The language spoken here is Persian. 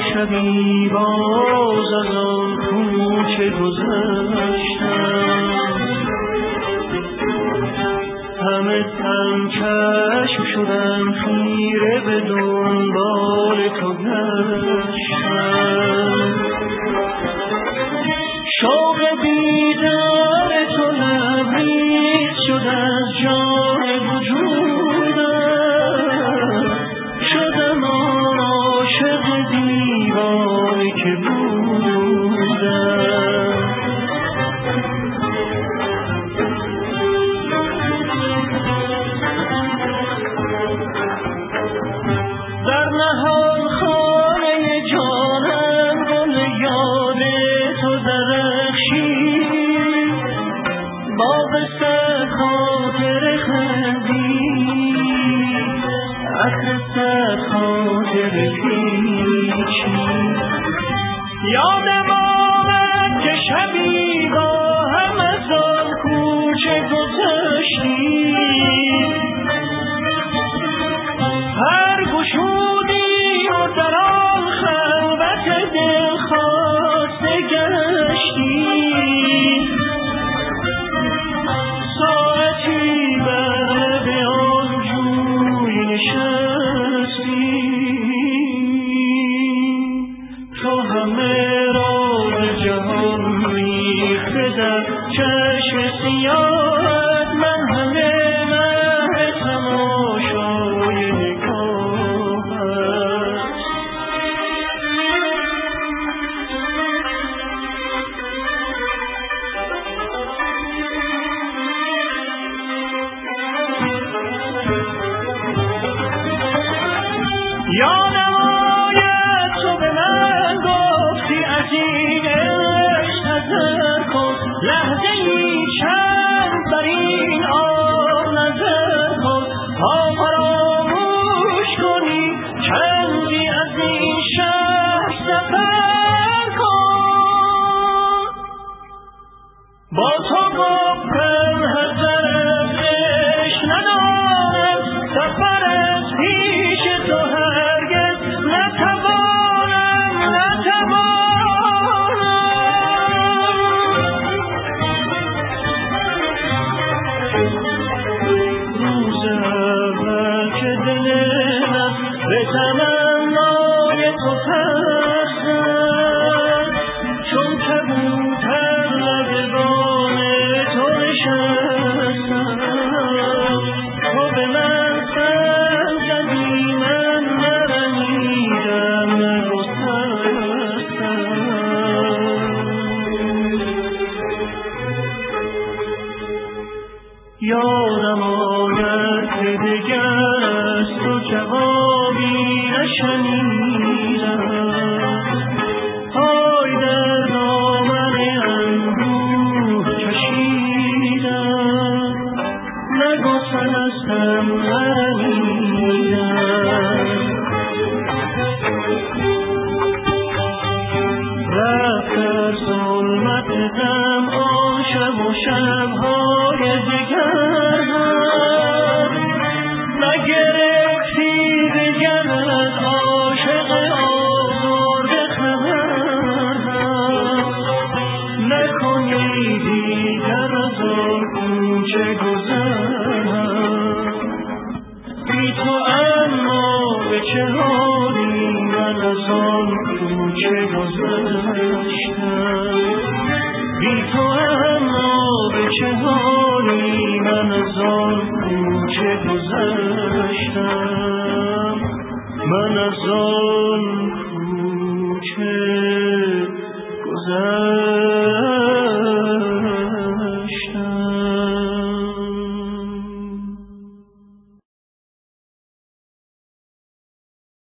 شبی باز از آن کوچه گذشتم، همه تن چشم شدم خیره به دنبال تو گشتم. شوق دیدار تو لبریز شد از جان وجودم، شدم آن عاشق دیوانه که بودم. در نهان خانه جانم گل یاد تو درخشید، باغ صد خاطر خندید، عطر صد خاطر پیچید. یادم آمد که شبی با هم از آن کوچه گذشتیم، هر گشودیم و در آن خلوت دل خواسته گشتیم. ساعتی بر لب آن جوی نشستیم، تو همه راز جهان ریخته در چشم سیاهت، من همه مهر تماشای نگاهت. یادم آید تو به من گفتی از این عشق نظر کن، لحظه ای چند بر این آب نظر کن، تا فراموش کنی چندی از این شهر سفر کن. با تو گفتم هر طرف عشق ندارم، سفر از پیش تو هرگز نتوانم. روز اول که دل من به تمنای تو پرسد، چون کبوتر لب بام تو نشستم، تو به من سر زدی من نرمیدم نگسستم. یادم آمد که دگر از تو جوابی نشنیدم، پای در دامن اندوه کشیدم، نگسستم نرمیدم. رفت در ظلمت دم آن شب و شبهای دیگر هم، نگرفتی دگر از عاشق آزرده خبر هم، نکنی دیگر از آن کوچه گذر هم. بی تو اما به چه حالی من از آن کوچه گذشتم، بی تو اما به چه حالی من از آن کوچه گذشتم، من از آن کوچه گذشتم.